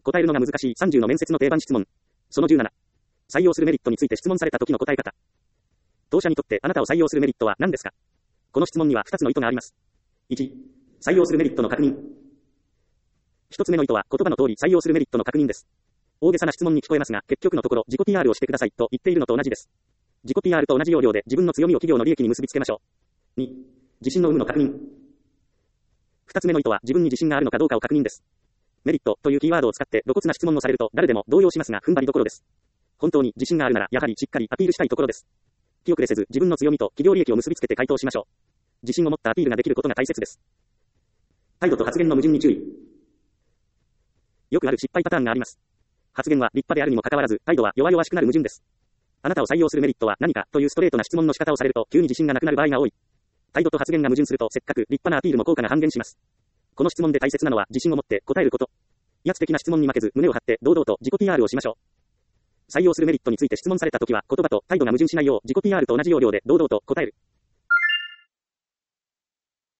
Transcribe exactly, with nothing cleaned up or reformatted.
答えるのが難しいさんじゅうの面接の定番質問。そのじゅうなな。採用するメリットについて質問された時の答え方。当社にとってあなたを採用するメリットは何ですか？この質問にはふたつの意図があります。いち、採用するメリットの確認。ひとつめの意図は言葉の通り採用するメリットの確認です。大げさな質問に聞こえますが、結局のところ自己 ピーアール をしてくださいと言っているのと同じです。自己 ピーアール と同じ要領で自分の強みを企業の利益に結びつけましょう。に、自信の有無の確認。二つ目の意図は自分に自信があるのかどうかを確認です。メリットというキーワードを使って露骨な質問をされると誰でも動揺しますが踏ん張りどころです。本当に自信があるならやはりしっかりアピールしたいところです。気遅れせず自分の強みと企業利益を結びつけて回答しましょう。自信を持ったアピールができることが大切です。態度と発言の矛盾に注意。よくある失敗パターンがあります。発言は立派であるにもかかわらず態度は弱々しくなる矛盾です。あなたを採用するメリットは何かというストレートな質問の仕方をされると急に自信がなくなる場合が多い。態度と発言が矛盾するとせっかく立派なアピールも効果が半減します。この質問で大切なのは自信を持って答えること。威圧的な質問に負けず胸を張って堂々と自己 ピーアール をしましょう。採用するメリットについて質問されたときは言葉と態度が矛盾しないよう自己 ピーアール と同じ要領で堂々と答える。